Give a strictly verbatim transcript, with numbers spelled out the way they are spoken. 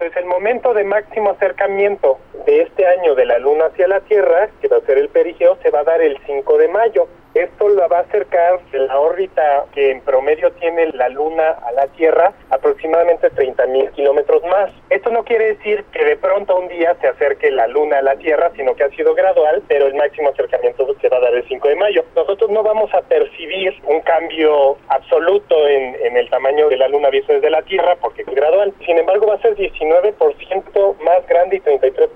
Entonces, el momento de máximo acercamiento de este año de la Luna hacia la Tierra, que va a ser el perigeo, se va a dar el cinco de mayo. Esto la va a acercar de la órbita que en promedio tiene la Luna a la Tierra aproximadamente treinta mil kilómetros más. Esto no quiere decir que de pronto un día se acerque la Luna a la Tierra, sino que ha sido gradual, pero el máximo acercamiento se va a dar el cinco de mayo. Nosotros no vamos a percibir un cambio absoluto en, en el tamaño de la Luna visto desde la Tierra, porque es gradual. Sin embargo, va a ser diecinueve por ciento más grande y treinta y tres